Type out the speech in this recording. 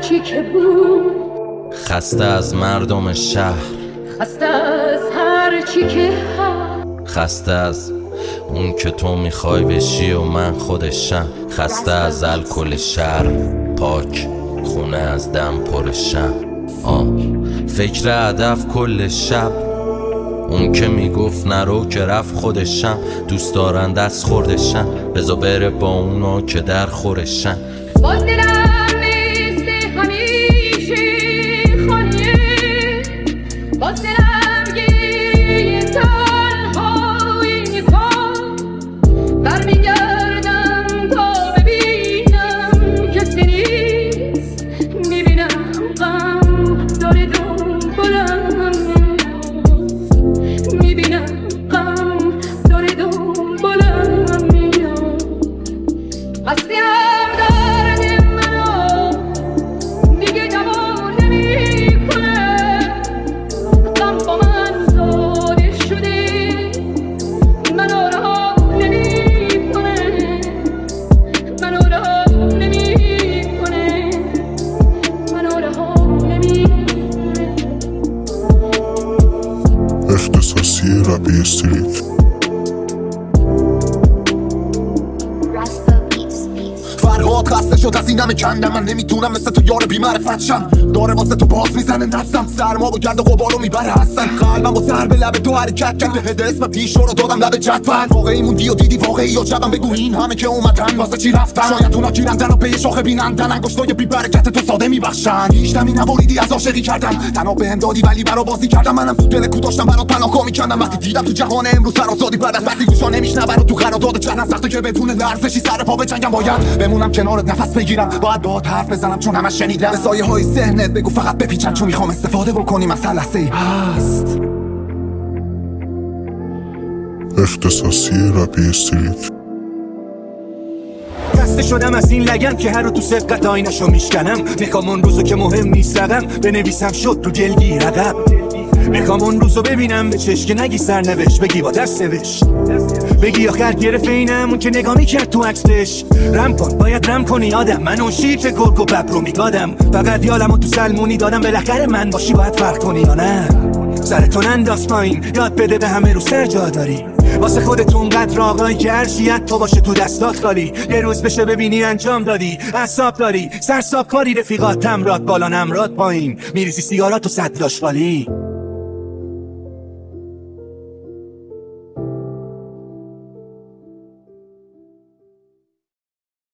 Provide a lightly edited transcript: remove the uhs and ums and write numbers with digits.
چی که بود، خسته از مردم شهر، خسته از هر چی که هست، خسته از اون که تو میخوای بشی و من خودشم، خسته از الکل شهر پاک، خونه از دم پرشم. فکر هدف کل شب، اون که میگفت نرو که رفت خودشم، دوست دارن دست خوردشم، بذار بره با اونا که در خورشم. باز دلم نیست همیشه خانیه، باز دلم گیه تنهایی کن، برمیگردم تا ببینم کسی نیست، میبینم غم داره دنبالم، میبینم غم داره دنبالم میاد، قصدیم درد منو دیگه دوام نمیکنه، غم با من زاده شده منو رها نمیکنه، منو رها نمیکنه، منو رها نمیکنه. اختصاصی رپ استریت. فرهاد خسته شد از این همه کندم، من نمیتونم مثل تو یار بی‌معرفت شم، داره واسه تو باز میزنه نفسم، سرما و گرد و غبارو میبره هستن، قلبم با سر به لب تو حرکت کرد، به هد اسم پیش رو دادم لب جدول، واقعی موندی و دیدی واقعی یا جبم، بگو این همه که اومدن واسه چی رفتن، شاید اونا گیرندن و پی شاخه بینندن، انگشتای بی برکت تو ساده میبخشن، هیچ دمی نبریدی از عاشقی کردم، تنها بهم دادی ولی برا بازی کردم، منم تو دل کو داشتم برات پناه میکردم، وقتی دیدم تو جهان امروز فرازادی بعد از وقتی گوشا نمیشنوه رو تو قرارداد چندم سخته که بدون لرزشی سر پا بجنگم، باید بمونم کنارت نفس بگیرم، باید باهات حرف بزنم چون همش شنیدم، به سایه های ذهنت بگو فقط بپیچن چون میخوام استفاده بکنیم از هر لحظه‌ای هست. اختصاصی رپ استریت. خسته شدم از این لگم که هر رو تو سبقت آینشو میشکنم، میخوام اون روزو که مهم نیست رقم بنویسم شد رو جلگیر عقب، میخوام اون روزو ببینم به چشم نگی سرنوشت، بگی با دست نوشت، بگی آخر گرفت اینم اون که نگاه میکرد تو عکسش، رم کن باید رم کنی آدم، من اون شیر که گرگ و ببر رو میگادم، فقط یالمو تو سلمونی دادم، بالاخره من باشی باید فرق کنی یا نه، سرتون انداز پایین یاد بده به همه رو سر جا داری، واسه خودتون قدر آقایی که هرشیت تو باشه تو دستات خالی، یه روز بشه ببینی انجام دادی، اعصاب داری سرساب کاری، رفیقات تمرات بالا نمرات پایین، میریزی سیگارات و صد لاش خالی.